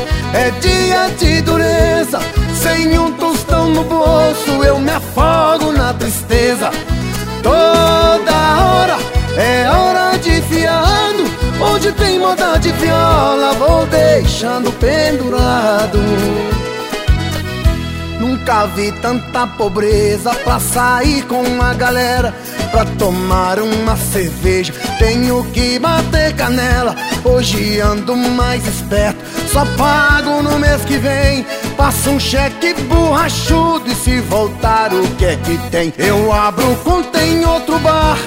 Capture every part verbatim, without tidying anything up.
é dia de dureza. Sem um tostão no bolso eu me afogo na tristeza. Toda hora é hora de fiado, onde tem moda de viola vou deixando pendurado. Nunca vi tanta pobreza pra sair com a galera, pra tomar uma cerveja tenho que bater canela. Hoje ando mais esperto, só pago no mês que vem. Passo um cheque borrachudo e se voltar o que é que tem? Eu abro conta em outro bar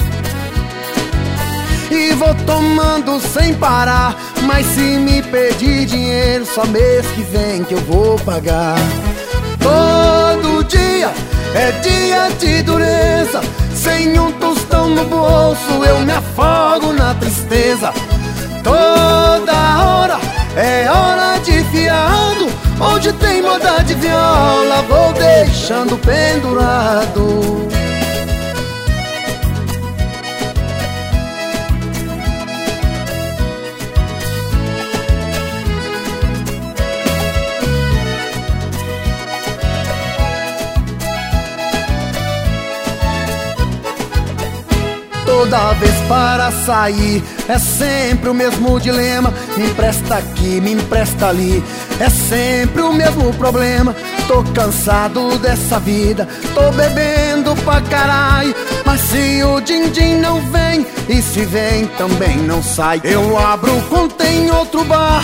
e vou tomando sem parar. Mas se me pedir dinheiro, só mês que vem que eu vou pagar. Todo dia é dia de dureza. Sem um tostão no bolso eu me afogo na tristeza. Toda hora é hora de fiado, onde tem moda de viola vou deixando pendurado. Toda vez para sair é sempre o mesmo dilema. Me empresta aqui, me empresta ali, é sempre o mesmo problema. Tô cansado dessa vida, tô bebendo pra caralho. Mas se o din-din não vem, e se vem também não sai, eu abro conta em outro bar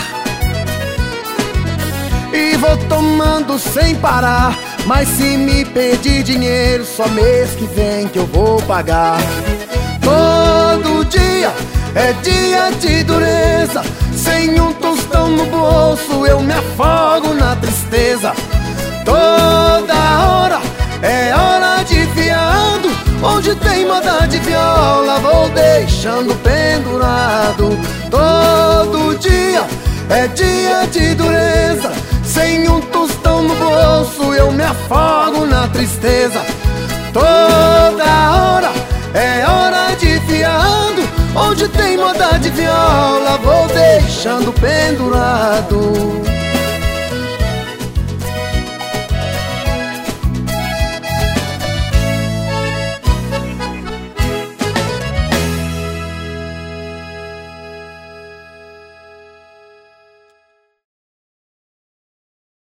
e vou tomando sem parar. Mas se me pedir dinheiro, só mês que vem que eu vou pagar. Todo dia é dia de dureza. Sem um tostão no bolso eu me afogo na tristeza. Toda hora é hora de fiado, onde tem moda de viola vou deixando pendurado. Todo dia é dia de dureza. Sem um tostão no bolso eu me afogo na tristeza. Toda hora é hora de fiado, onde tem moda de viola vou deixando pendurado.